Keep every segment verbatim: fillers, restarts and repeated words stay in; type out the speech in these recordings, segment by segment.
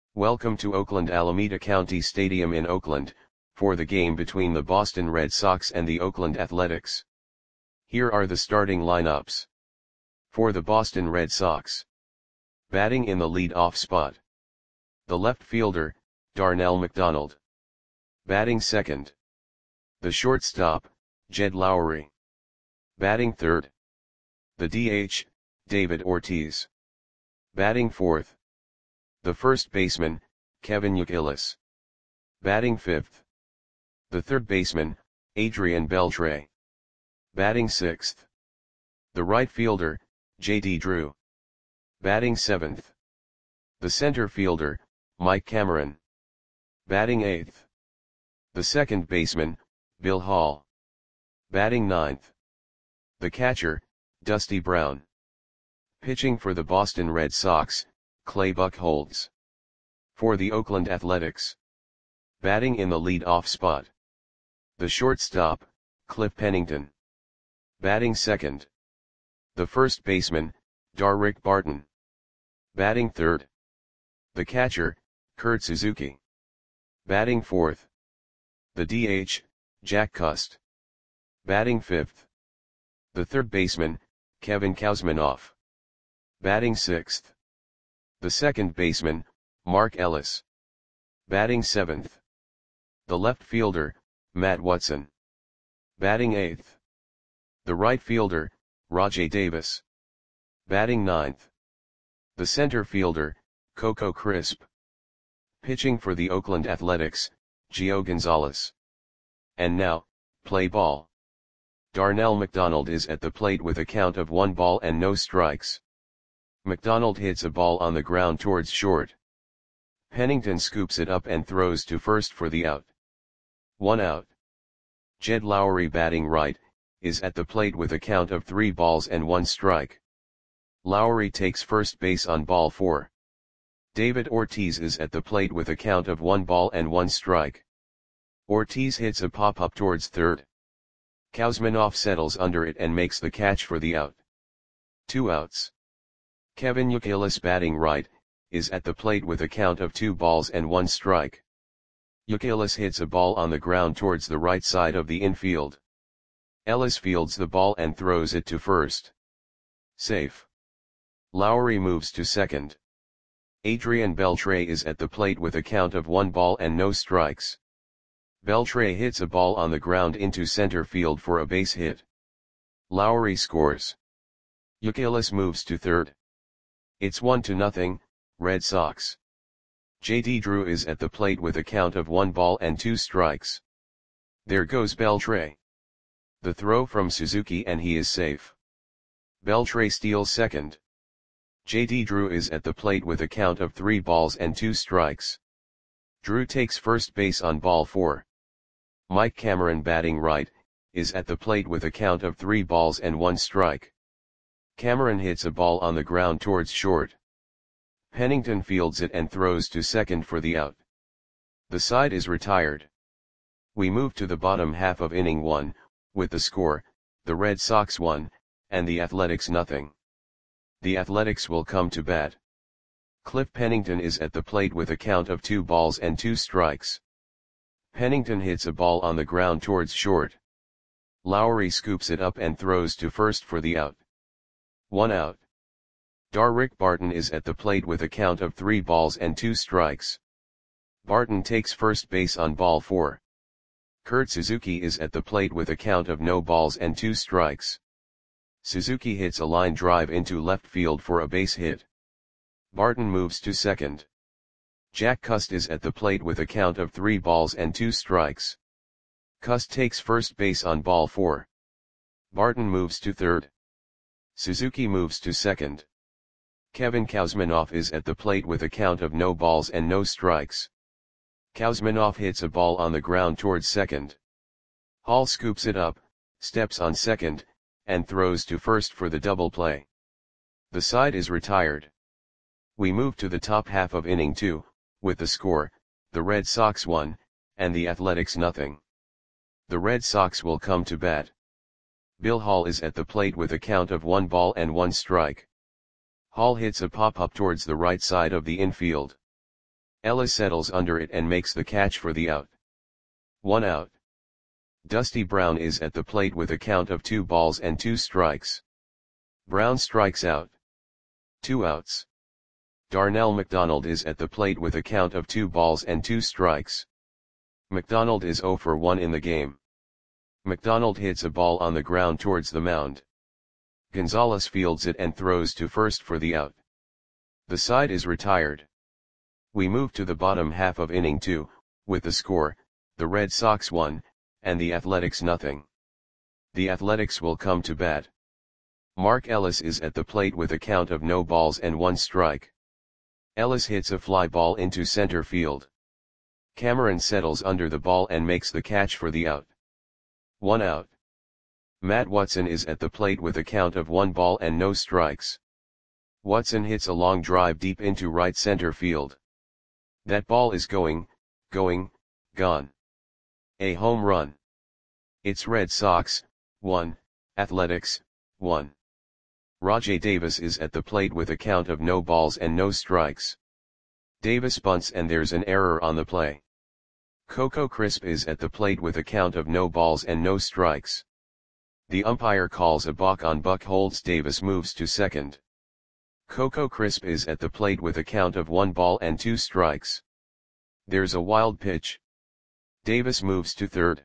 Welcome to Oakland Alameda County Stadium in Oakland, for the game between the Boston Red Sox and the Oakland Athletics. Here are the starting lineups. For the Boston Red Sox. Batting in the lead-off spot. The left fielder, Darnell McDonald. Batting second. The shortstop, Jed Lowrie. Batting third. The D H, David Ortiz. Batting fourth. The first baseman, Kevin Youkilis. Batting fifth. The third baseman, Adrian Beltre. Batting sixth. The right fielder, J D Drew. Batting seventh. The center fielder, Mike Cameron. Batting eighth. The second baseman, Bill Hall. Batting ninth. The catcher, Dusty Brown. Pitching for the Boston Red Sox, Clay Buchholz. For the Oakland Athletics. Batting in the lead-off spot. The shortstop, Cliff Pennington. Batting second. The first baseman, Darrick Barton. Batting third. The catcher, Kurt Suzuki. Batting fourth. The D H, Jack Cust. Batting fifth. The third baseman, Kevin Kouzmanoff. Batting sixth. The second baseman, Mark Ellis. Batting seventh. The left fielder, Matt Watson. Batting eighth. The right fielder, Rajai Davis. Batting ninth. The center fielder, Coco Crisp. Pitching for the Oakland Athletics, Gio Gonzalez. And now, play ball. Darnell McDonald is at the plate with a count of one ball and no strikes. McDonald hits a ball on the ground towards short. Pennington scoops it up and throws to first for the out. One out. Jed Lowrie, batting right, is at the plate with a count of three balls and one strike. Lowrie takes first base on ball four. David Ortiz is at the plate with a count of one ball and one strike. Ortiz hits a pop-up towards third. Kouzmanoff settles under it and makes the catch for the out. Two outs. Kevin Youkilis, batting right, is at the plate with a count of two balls and one strike. Youkilis hits a ball on the ground towards the right side of the infield. Ellis fields the ball and throws it to first. Safe. Lowrie moves to second. Adrian Beltre is at the plate with a count of one ball and no strikes. Beltre hits a ball on the ground into center field for a base hit. Lowrie scores. Youkilis moves to third. It's one to nothing, Red Sox. J D Drew is at the plate with a count of one ball and two strikes. There goes Beltre. The throw from Suzuki and he is safe. Beltre steals second. J D Drew is at the plate with a count of three balls and two strikes. Drew takes first base on ball four. Mike Cameron, batting right, is at the plate with a count of three balls and one strike. Cameron hits a ball on the ground towards short. Pennington fields it and throws to second for the out. The side is retired. We move to the bottom half of inning one, with the score, the Red Sox one, and the Athletics nothing. The Athletics will come to bat. Cliff Pennington is at the plate with a count of two balls and two strikes. Pennington hits a ball on the ground towards short. Lowrie scoops it up and throws to first for the out. One out. Darrick Barton is at the plate with a count of three balls and two strikes. Barton takes first base on ball four. Kurt Suzuki is at the plate with a count of no balls and two strikes. Suzuki hits a line drive into left field for a base hit. Barton moves to second. Jack Cust is at the plate with a count of three balls and two strikes. Cust takes first base on ball four. Barton moves to third. Suzuki moves to second. Kevin Kouzmanoff is at the plate with a count of no balls and no strikes. Kouzmanoff hits a ball on the ground towards second. Hall scoops it up, steps on second, and throws to first for the double play. The side is retired. We move to the top half of inning two, with the score, the Red Sox one, and the Athletics nothing. The Red Sox will come to bat. Bill Hall is at the plate with a count of one ball and one strike. Hall hits a pop-up towards the right side of the infield. Ellis settles under it and makes the catch for the out. One out. Dusty Brown is at the plate with a count of two balls and two strikes. Brown strikes out. Two outs. Darnell McDonald is at the plate with a count of two balls and two strikes. McDonald is zero for one in the game. McDonald hits a ball on the ground towards the mound. Gonzalez fields it and throws to first for the out. The side is retired. We move to the bottom half of inning two, with the score, the Red Sox one, and the Athletics nothing. The Athletics will come to bat. Mark Ellis is at the plate with a count of no balls and one strike. Ellis hits a fly ball into center field. Cameron settles under the ball and makes the catch for the out. One out. Matt Watson is at the plate with a count of one ball and no strikes. Watson hits a long drive deep into right center field. That ball is going, going, gone. A home run. It's Red Sox, one, Athletics, one. Rajai Davis is at the plate with a count of no balls and no strikes. Davis bunts and there's an error on the play. Coco Crisp is at the plate with a count of no balls and no strikes. The umpire calls a balk on Buchholz. Davis moves to second. Coco Crisp is at the plate with a count of one ball and two strikes. There's a wild pitch. Davis moves to third.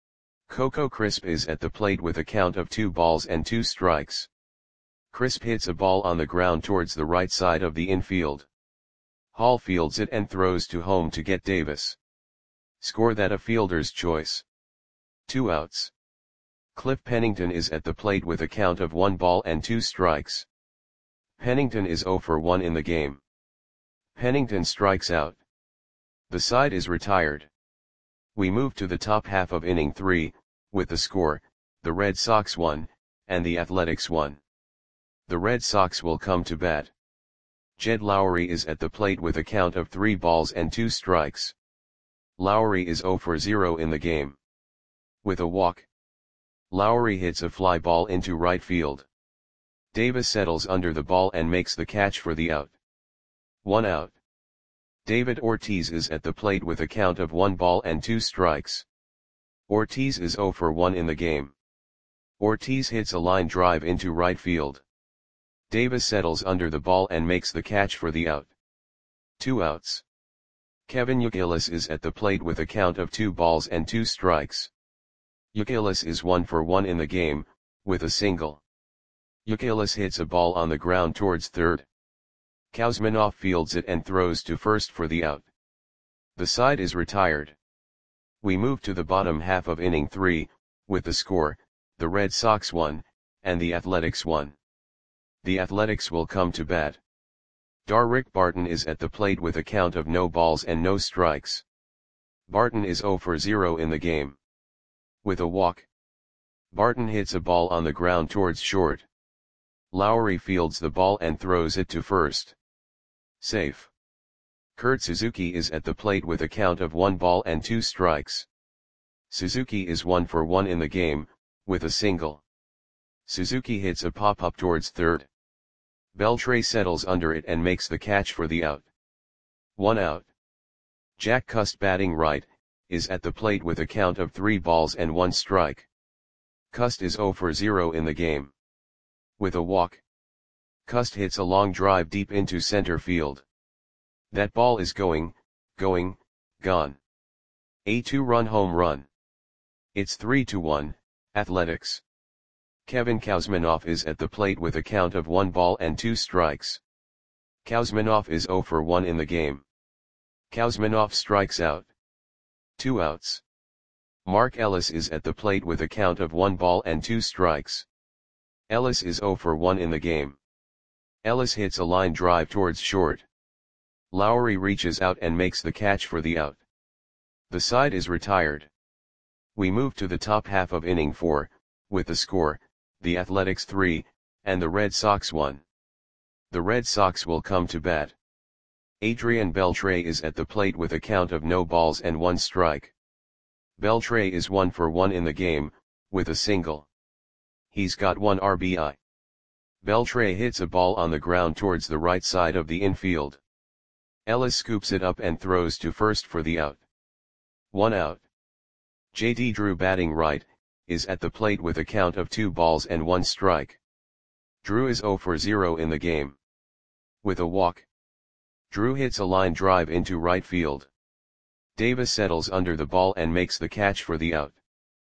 Coco Crisp is at the plate with a count of two balls and two strikes. Crisp hits a ball on the ground towards the right side of the infield. Hall fields it and throws to home to get Davis. Score that a fielder's choice. Two outs. Cliff Pennington is at the plate with a count of one ball and two strikes. Pennington is zero for one in the game. Pennington strikes out. The side is retired. We move to the top half of inning three, with the score, the Red Sox one, and the Athletics one. The Red Sox will come to bat. Jed Lowry is at the plate with a count of three balls and two strikes. Lowry is zero for zero in the game. With a walk, Lowry hits a fly ball into right field. Davis settles under the ball and makes the catch for the out. One out. David Ortiz is at the plate with a count of one ball and two strikes. Ortiz is zero for one in the game. Ortiz hits a line drive into right field. Davis settles under the ball and makes the catch for the out. Two outs. Kevin Youkilis is at the plate with a count of two balls and two strikes. Youkilis is one for one in the game, with a single. Youkilis hits a ball on the ground towards third. Kuzminoff fields it and throws to first for the out. The side is retired. We move to the bottom half of inning three, with the score, the Red Sox one, and the Athletics one. The Athletics will come to bat. Darrick Barton is at the plate with a count of no balls and no strikes. Barton is zero for zero in the game. With a walk, Barton hits a ball on the ground towards short. Lowry fields the ball and throws it to first. Safe. Kurt Suzuki is at the plate with a count of one ball and two strikes. Suzuki is one for one in the game, with a single. Suzuki hits a pop-up towards third. Beltre settles under it and makes the catch for the out. One out. Jack Cust, batting right, is at the plate with a count of three balls and one strike. Cust is zero for zero in the game. With a walk, Cust hits a long drive deep into center field. That ball is going, going, gone. A two-run home run. It's three to one, Athletics. Kevin Kuzminoff is at the plate with a count of one ball and two strikes. Kuzminoff is zero for one in the game. Kuzminoff strikes out. Two outs. Mark Ellis is at the plate with a count of one ball and two strikes. Ellis is zero for one in the game. Ellis hits a line drive towards short. Lowry reaches out and makes the catch for the out. The side is retired. We move to the top half of inning four, with the score, the Athletics three, and the Red Sox one. The Red Sox will come to bat. Adrian Beltre is at the plate with a count of no balls and one strike. Beltre is one for one in the game, with a single. He's got one R B I. Beltre hits a ball on the ground towards the right side of the infield. Ellis scoops it up and throws to first for the out. One out. J D Drew batting right, is at the plate with a count of two balls and one strike. Drew is zero for zero in the game. With a walk, Drew hits a line drive into right field. Davis settles under the ball and makes the catch for the out.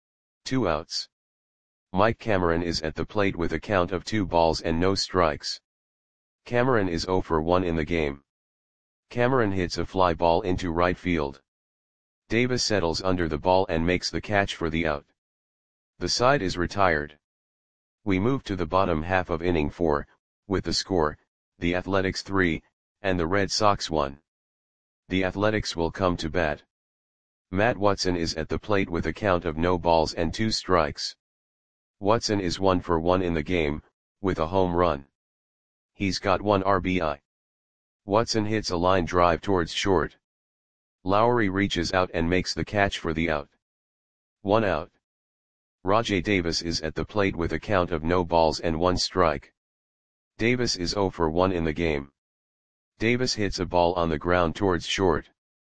Two outs. Mike Cameron is at the plate with a count of two balls and no strikes. Cameron is zero for one in the game. Cameron hits a fly ball into right field. Davis settles under the ball and makes the catch for the out. The side is retired. We move to the bottom half of inning four, with the score, the Athletics three, and the Red Sox one. The Athletics will come to bat. Matt Watson is at the plate with a count of no balls and two strikes. Watson is one for one in the game, with a home run. He's got one R B I. Watson hits a line drive towards short. Lowry reaches out and makes the catch for the out. One out. Rajai Davis is at the plate with a count of no balls and one strike. Davis is zero for one in the game. Davis hits a ball on the ground towards short.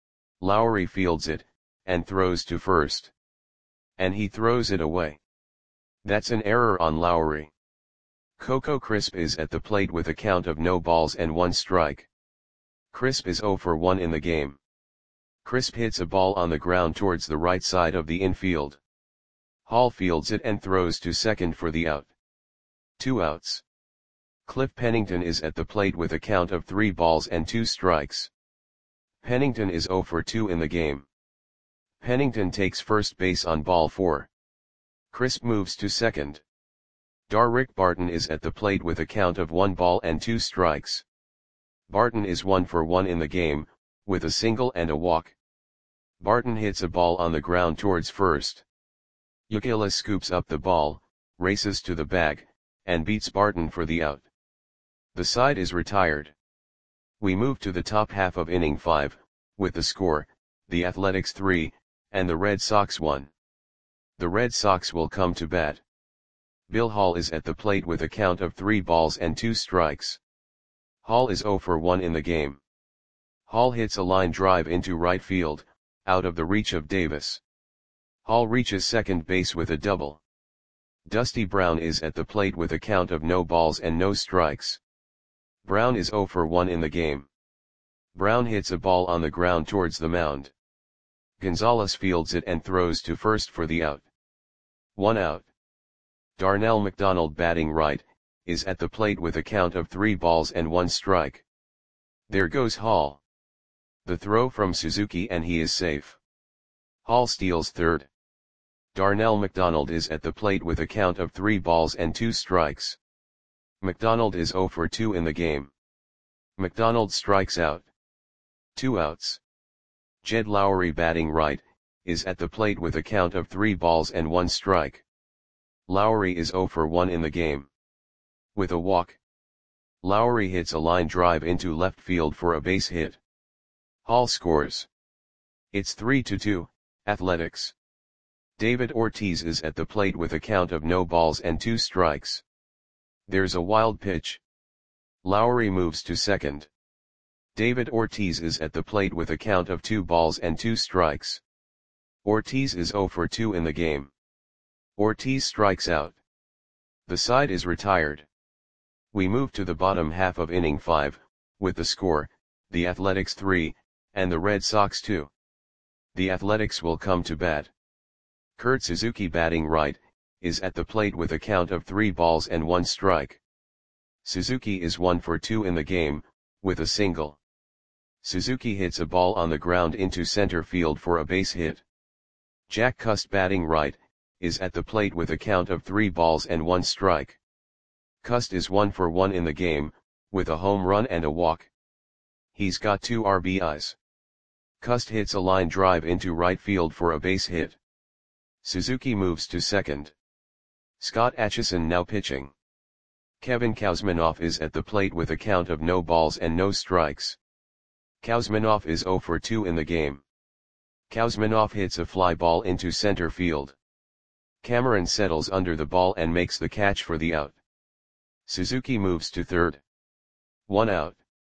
Lowry fields it, and throws to first. And he throws it away. That's an error on Lowry. Coco Crisp is at the plate with a count of no balls and one strike. Crisp is zero for one in the game. Crisp hits a ball on the ground towards the right side of the infield. Hall fields it and throws to second for the out. Two outs. Cliff Pennington is at the plate with a count of three balls and two strikes. Pennington is zero for two in the game. Pennington takes first base on ball four. Crisp moves to second. Darrick Barton is at the plate with a count of one ball and two strikes. Barton is one for one in the game, with a single and a walk. Barton hits a ball on the ground towards first. Youkilis scoops up the ball, races to the bag, and beats Barton for the out. The side is retired. We move to the top half of inning five, with the score, the Athletics three, and the Red Sox one. The Red Sox will come to bat. Bill Hall is at the plate with a count of three balls and two strikes. Hall is zero for one in the game. Hall hits a line drive into right field, out of the reach of Davis. Hall reaches second base with a double. Dusty Brown is at the plate with a count of no balls and no strikes. Brown is zero for one in the game. Brown hits a ball on the ground towards the mound. Gonzalez fields it and throws to first for the out. One out. Darnell McDonald batting right, is at the plate with a count of three balls and one strike. There goes Hall. The throw from Suzuki and he is safe. Hall steals third. Darnell McDonald is at the plate with a count of three balls and two strikes. McDonald is zero for two in the game. McDonald strikes out. Two outs. Jed Lowry batting right, is at the plate with a count of three balls and one strike. Lowry is zero for one in the game. With a walk, Lowry hits a line drive into left field for a base hit. Hall scores. It's three to two, Athletics. David Ortiz is at the plate with a count of no balls and two strikes. There's a wild pitch. Lowry moves to second. David Ortiz is at the plate with a count of two balls and two strikes. Ortiz is zero for two in the game. Ortiz strikes out. The side is retired. We move to the bottom half of inning five, with the score, the Athletics three, and the Red Sox two. The Athletics will come to bat. Kurt Suzuki batting right, is at the plate with a count of three balls and one strike. Suzuki is one for two in the game, with a single. Suzuki hits a ball on the ground into center field for a base hit. Jack Cust batting right, is at the plate with a count of three balls and one strike. Cust is one for one in the game, with a home run and a walk. He's got two R B Is. Cust hits a line drive into right field for a base hit. Suzuki moves to second. Scott Atchison now pitching. Kevin Kouzmanoff is at the plate with a count of no balls and no strikes. Kouzmanoff is zero for two in the game. Kouzmanoff hits a fly ball into center field. Cameron settles under the ball and makes the catch for the out. Suzuki moves to third. One out.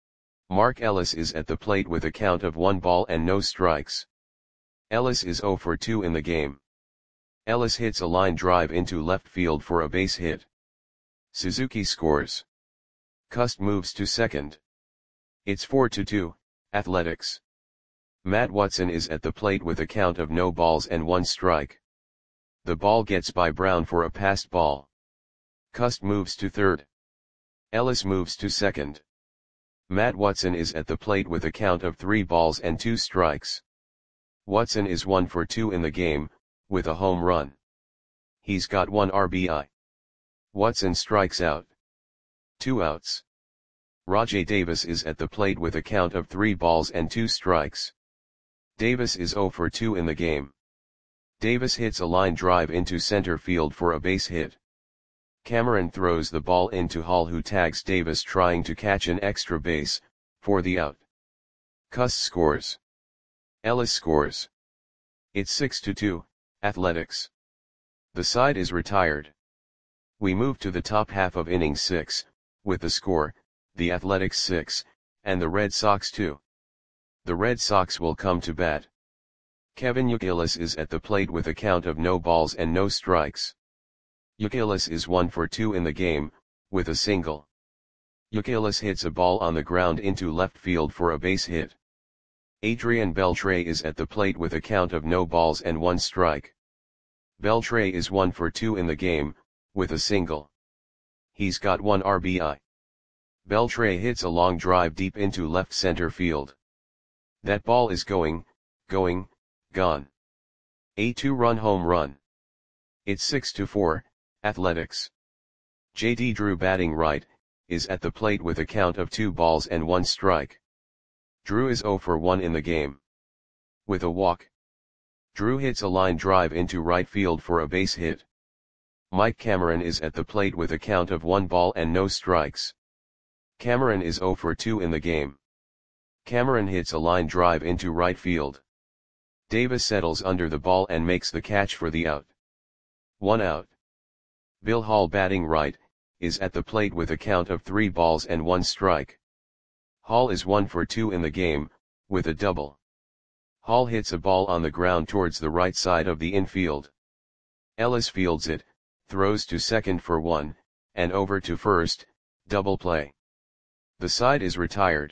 Mark Ellis is at the plate with a count of one ball and no strikes. Ellis is zero for two in the game. Ellis hits a line drive into left field for a base hit. Suzuki scores. Cust moves to second. It's four to two, Athletics. Matt Watson is at the plate with a count of no balls and one strike. The ball gets by Brown for a passed ball. Cust moves to third. Ellis moves to second. Matt Watson is at the plate with a count of three balls and two strikes. Watson is one for two in the game, with a home run. He's got one R B I. Watson strikes out. Two outs. Rajai Davis is at the plate with a count of three balls and two strikes. Davis is zero for two in the game. Davis hits a line drive into center field for a base hit. Cameron throws the ball into Hall, who tags Davis trying to catch an extra base, for the out. Cust scores. Ellis scores. It's six to two, Athletics. The side is retired. We move to the top half of inning six, with the score, the Athletics six, and the Red Sox two. The Red Sox will come to bat. Kevin Youkilis is at the plate with a count of no balls and no strikes. Youkilis is one for two in the game, with a single. Youkilis hits a ball on the ground into left field for a base hit. Adrian Beltre is at the plate with a count of no balls and one strike. Beltre is one for two in the game, with a single. He's got one R B I. Beltre hits a long drive deep into left center field. That ball is going, going, gone. A two-run home run. It's six to four, Athletics. J D Drew, batting right, is at the plate with a count of two balls and one strike. Drew is zero for one in the game. With a walk. Drew hits a line drive into right field for a base hit. Mike Cameron is at the plate with a count of one ball and no strikes. Cameron is zero for two in the game. Cameron hits a line drive into right field. Davis settles under the ball and makes the catch for the out. One out. Bill Hall, batting right, is at the plate with a count of three balls and one strike. Hall is one for two in the game, with a double. Hall hits a ball on the ground towards the right side of the infield. Ellis fields it, throws to second for one, and over to first, double play. The side is retired.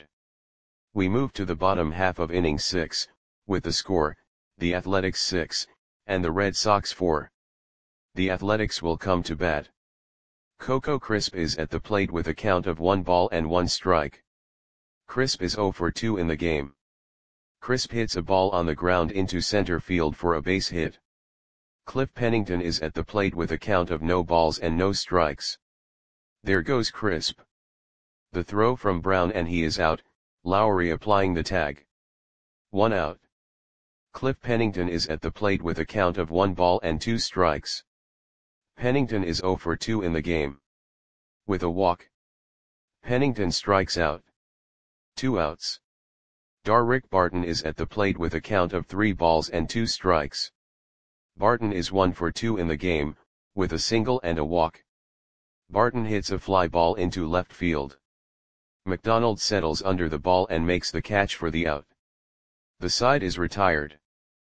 We move to the bottom half of inning six, with the score, the Athletics six, and the Red Sox four. The Athletics will come to bat. Coco Crisp is at the plate with a count of one ball and one strike. Crisp is zero for two in the game. Crisp hits a ball on the ground into center field for a base hit. Cliff Pennington is at the plate with a count of no balls and no strikes. There goes Crisp. The throw from Brown and he is out, Lowry applying the tag. One out. Cliff Pennington is at the plate with a count of one ball and two strikes. Pennington is zero for two in the game. With a walk. Pennington strikes out. Two outs. Darrick Barton is at the plate with a count of three balls and two strikes. Barton is one for two in the game, with a single and a walk. Barton hits a fly ball into left field. McDonald settles under the ball and makes the catch for the out. The side is retired.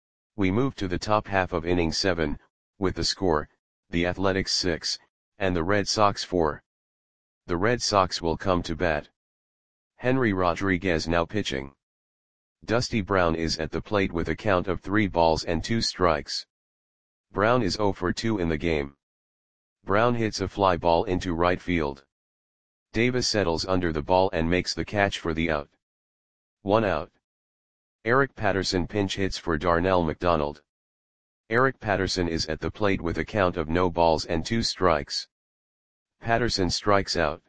We move to the top half of inning seven, with the score, the Athletics six, and the Red Sox four. The Red Sox will come to bat. Henry Rodriguez now pitching. Dusty Brown is at the plate with a count of three balls and two strikes. Brown is zero for two in the game. Brown hits a fly ball into right field. Davis settles under the ball and makes the catch for the out. One out. Eric Patterson pinch hits for Darnell McDonald. Eric Patterson is at the plate with a count of no balls and two strikes. Patterson strikes out.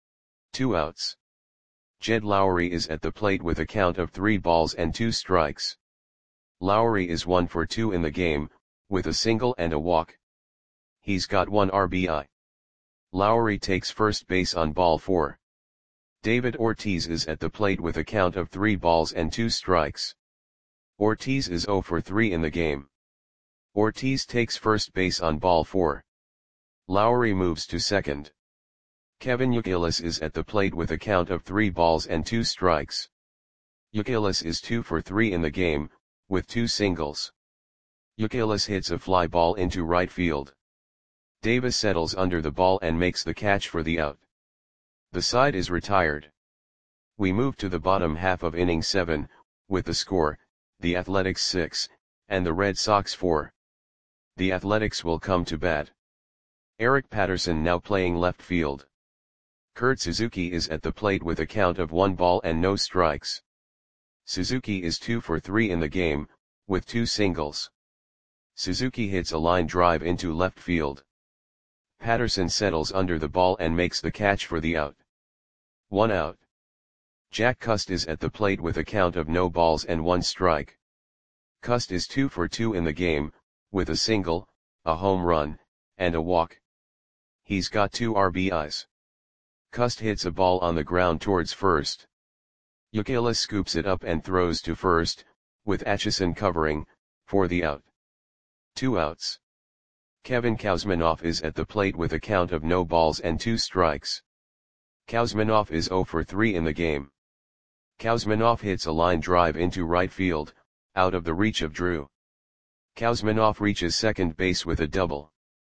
Two outs. Jed Lowry is at the plate with a count of three balls and two strikes. Lowry is one for two in the game, with a single and a walk. He's got one R B I. Lowry takes first base on ball four. David Ortiz is at the plate with a count of three balls and two strikes. Ortiz is zero for three in the game. Ortiz takes first base on ball four. Lowry moves to second. Kevin Youkilis is at the plate with a count of three balls and two strikes. Youkilis is two for three in the game, with two singles. Youkilis hits a fly ball into right field. Davis settles under the ball and makes the catch for the out. The side is retired. We move to the bottom half of inning seven, with the score, the Athletics six, and the Red Sox four. The Athletics will come to bat. Eric Patterson now playing left field. Kurt Suzuki is at the plate with a count of one ball and no strikes. Suzuki is two for three in the game, with two singles. Suzuki hits a line drive into left field. Patterson settles under the ball and makes the catch for the out. One out. Jack Cust is at the plate with a count of no balls and one strike. Cust is two for two in the game, with a single, a home run, and a walk. He's got two R B Is. Cust hits a ball on the ground towards first. Youkilis scoops it up and throws to first, with Atchison covering, for the out. Two outs. Kevin Kouzmanoff is at the plate with a count of no balls and two strikes. Kouzmanoff is zero for three in the game. Kouzmanoff hits a line drive into right field, out of the reach of Drew. Kouzmanoff reaches second base with a double.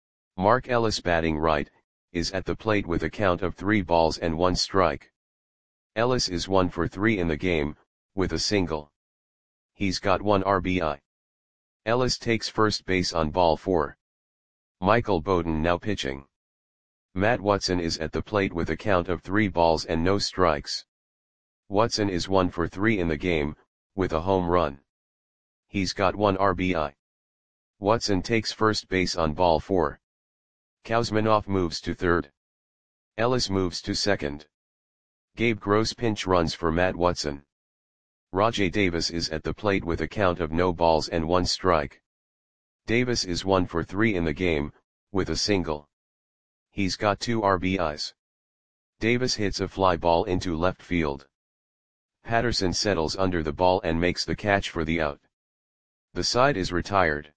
Mark Ellis batting right, is at the plate with a count of three balls and one strike. Ellis is one for three in the game, with a single. He's got one R B I. Ellis takes first base on ball four. Michael Bowden now pitching. Matt Watson is at the plate with a count of three balls and no strikes. Watson is one for three in the game, with a home run. He's got one R B I. Watson takes first base on ball four. Kouzmanoff moves to third. Ellis moves to second. Gabe Gross pinch runs for Matt Watson. Rajai Davis is at the plate with a count of no balls and one strike. Davis is one for three in the game, with a single. He's got two R B Is. Davis hits a fly ball into left field. Patterson settles under the ball and makes the catch for the out. The side is retired.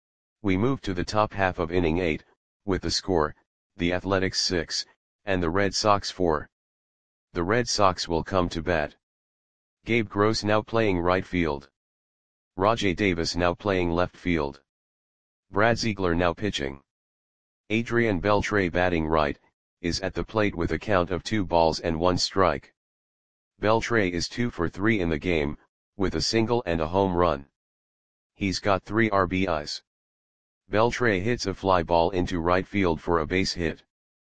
We move to the top half of inning eight, with the score, the Athletics six, and the Red Sox four. The Red Sox will come to bat. Gabe Gross now playing right field. Rajai Davis now playing left field. Brad Ziegler now pitching. Adrian Beltre batting right, is at the plate with a count of two balls and one strike. Beltre is two for three in the game, with a single and a home run. He's got three R B Is. Beltre hits a fly ball into right field for a base hit.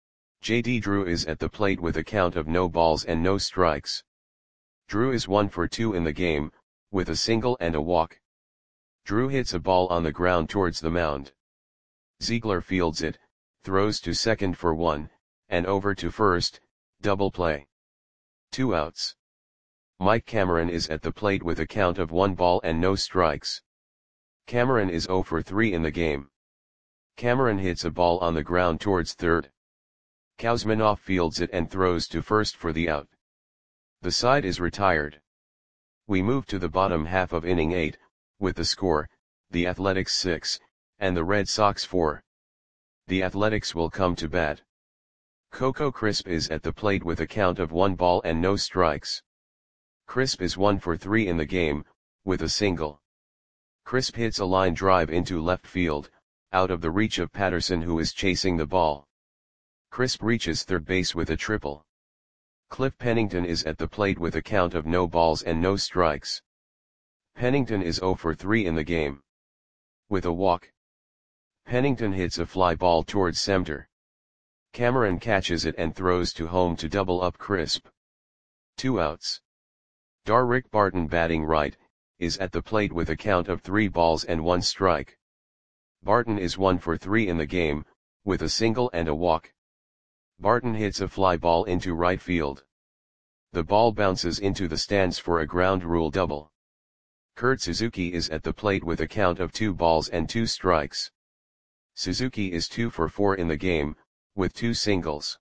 J D Drew is at the plate with a count of no balls and no strikes. Drew is one for two in the game, with a single and a walk. Drew hits a ball on the ground towards the mound. Ziegler fields it, throws to second for one, and over to first, double play. Two outs. Mike Cameron is at the plate with a count of one ball and no strikes. Cameron is zero for three in the game. Cameron hits a ball on the ground towards third. Kouzmanoff fields it and throws to first for the out. The side is retired. We move to the bottom half of inning eight, with the score, the Athletics six, and the Red Sox four. The Athletics will come to bat. Coco Crisp is at the plate with a count of one ball and no strikes. Crisp is one for three in the game, with a single. Crisp hits a line drive into left field, out of the reach of Patterson who is chasing the ball. Crisp reaches third base with a triple. Cliff Pennington is at the plate with a count of no balls and no strikes. Pennington is zero for three in the game. With a walk. Pennington hits a fly ball towards center. Cameron catches it and throws to home to double up Crisp. Two outs. Darrick Barton batting right, is at the plate with a count of three balls and one strike. Barton is one for three in the game, with a single and a walk. Barton hits a fly ball into right field. The ball bounces into the stands for a ground rule double. Kurt Suzuki is at the plate with a count of two balls and two strikes. Suzuki is two for four in the game, with two singles.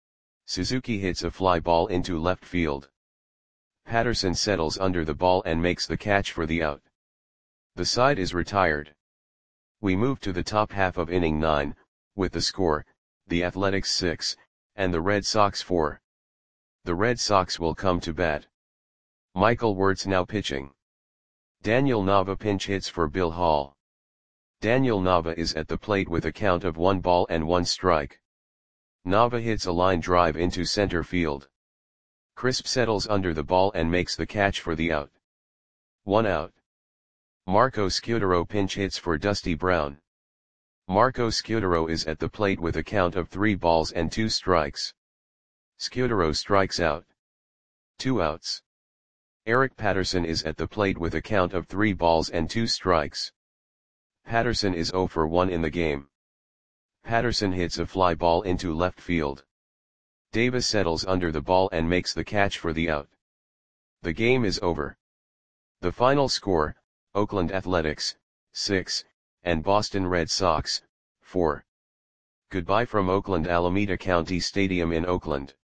Suzuki hits a fly ball into left field. Patterson settles under the ball and makes the catch for the out. The side is retired. We move to the top half of inning nine, with the score, the Athletics six, And the Red Sox four. The Red Sox will come to bat. Michael Wirtz now pitching. Daniel Nava pinch hits for Bill Hall. Daniel Nava is at the plate with a count of one ball and one strike. Nava hits a line drive into center field. Crisp settles under the ball and makes the catch for the out. One out. Marco Scutaro pinch hits for Dusty Brown. Marco Scutaro is at the plate with a count of three balls and two strikes. Scutaro strikes out. Two outs. Eric Patterson is at the plate with a count of three balls and two strikes. Patterson is zero for one in the game. Patterson hits a fly ball into left field. Davis settles under the ball and makes the catch for the out. The game is over. The final score, Oakland Athletics, six, and Boston Red Sox, four. Goodbye from Oakland Alameda County Stadium in Oakland.